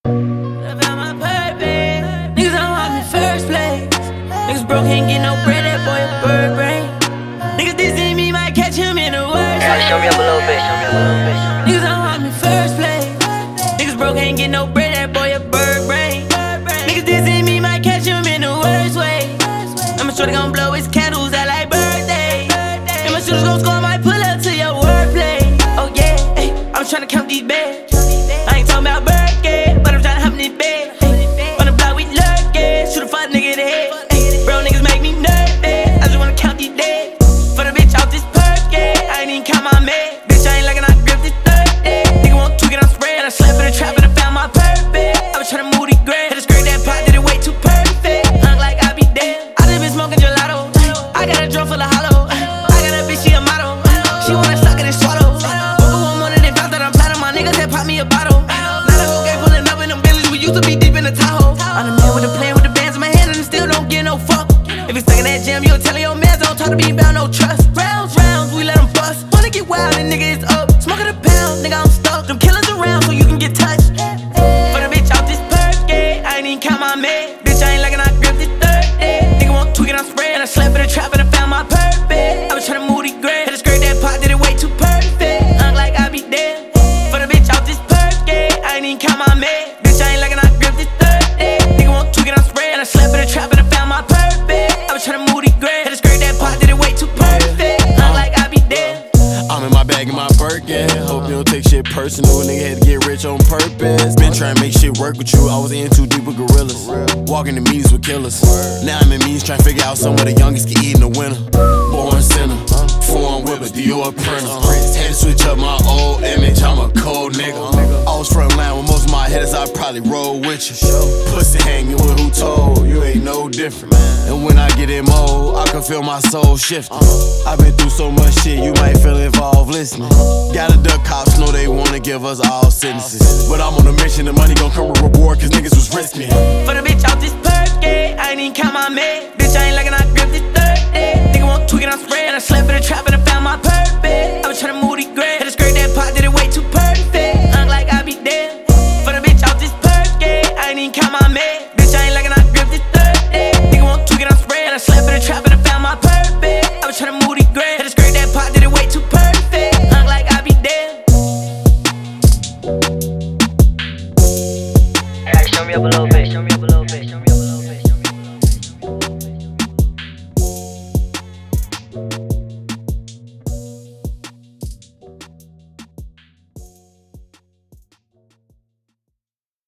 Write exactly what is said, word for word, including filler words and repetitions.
I found my purpose. Niggas don't want me first place. Niggas broke, ain't get no bread, that boy a bird brain. Niggas dissing me, might catch him in the worst. Gotta show me up a little bit, show me up a little bit. Niggas don't want me first place. Niggas broke, ain't get no bread, that boy a bird brain. Niggas dissing me, might catch him in the worst way. And my shorty gon' blow his candles out like birthday. And my shooters gon' score, might pull up to your wordplay. Oh yeah, ay, I'm tryna count these bags. I ain't talking about birthday, but I'm tryna hop in this bed. Ay, on the block we lurkin', shoot a fuck nigga in the head. Ay, bro, niggas make me nervous, I just wanna count these days. For the bitch out this perk, yeah, I ain't even count my med. Bitch, I ain't like I grip this thirty. Nigga want to get on spread, and I slept in the trap and I found my purpose. I was tryna move the gray, had to scrape that pot, did it way too perfect. Hung like I be dead, I just been smoking gelato. I got a drum full of hollow, I got a bitch, she a model. She wanna suck it and swallow. Woke up one morning and found that I'm platinum, my niggas had popped me a bottle. Now the whole gang pulling up in them Bentleys, we used to be deep in the Tahoe. I'm the man with the plan with the bands in my hand and I still don't get no fuck. If it's stuck in that jam, you'll tell your mans, don't talk to me about no trust. Rounds, rounds, we let them bust. Wanna get wild and nigga it's up. Smoking a pound, nigga I'm stuck. Them killers around so you can get touched. For the bitch out this perk, yeah, I ain't even count my med. Bitch, I ain't like I grip this thirty. Nigga want tweak it on spread, and I slept in the trap and I found my purpose. I was tryna move the gray, had to scrape that pot, did it way too perfect. Hung like I be dead. For the bitch out this perk, yeah, I ain't even count my med. Bitch, I ain't like I grip this thirty. Nigga want tweak it on spread, and I slept in the trap and I found my purpose. I was tryna move the gray, had to scrape that pot, did it way too perfect. Hung like I be dead. I'm in my bag in my Birkin. Hope you don't take shit personal. Nigga had to get rich on purpose. Been trying to make shit work with you. I was in too deep with gorillas. Walking the meetings with killers. Now I'm in meetings trying to figure out some of the youngest can eat in the winter. Born sinner, foreign whippers, Dior printer. Had to switch up my old image. I'm a cold nigga. I was front line with most of my hitters. I probably roll with you. Pussy hanging with who told you ain't no different. And when I get in mode, I can feel my soul shifting. I've been through so much shit, you might feel involved listening. Gotta duck cops, know they wanna give us all sentences. But I'm on a mission, the money gon' come with reward, cause niggas was risking. For the bitch out this perk, yeah, I ain't even count my med. Bitch, I ain't like I grip this thirty. Nigga want tweak it on spread, and I slept in the trap and I found my purpose. I was tryna move the gray, had to scrape that pot, did it way too perfect. Hung like I be dead. For the bitch out this perk, yeah, I ain't even count my med. Bitch, I ain't like I grip this thirty. Nigga want tweak it on spread, and I slept in the trap and I found my purpose. I was tryna move the gray, had to scrape that pot, did it way too perfect. Hung like I be dead. Gotta show me up a little bit.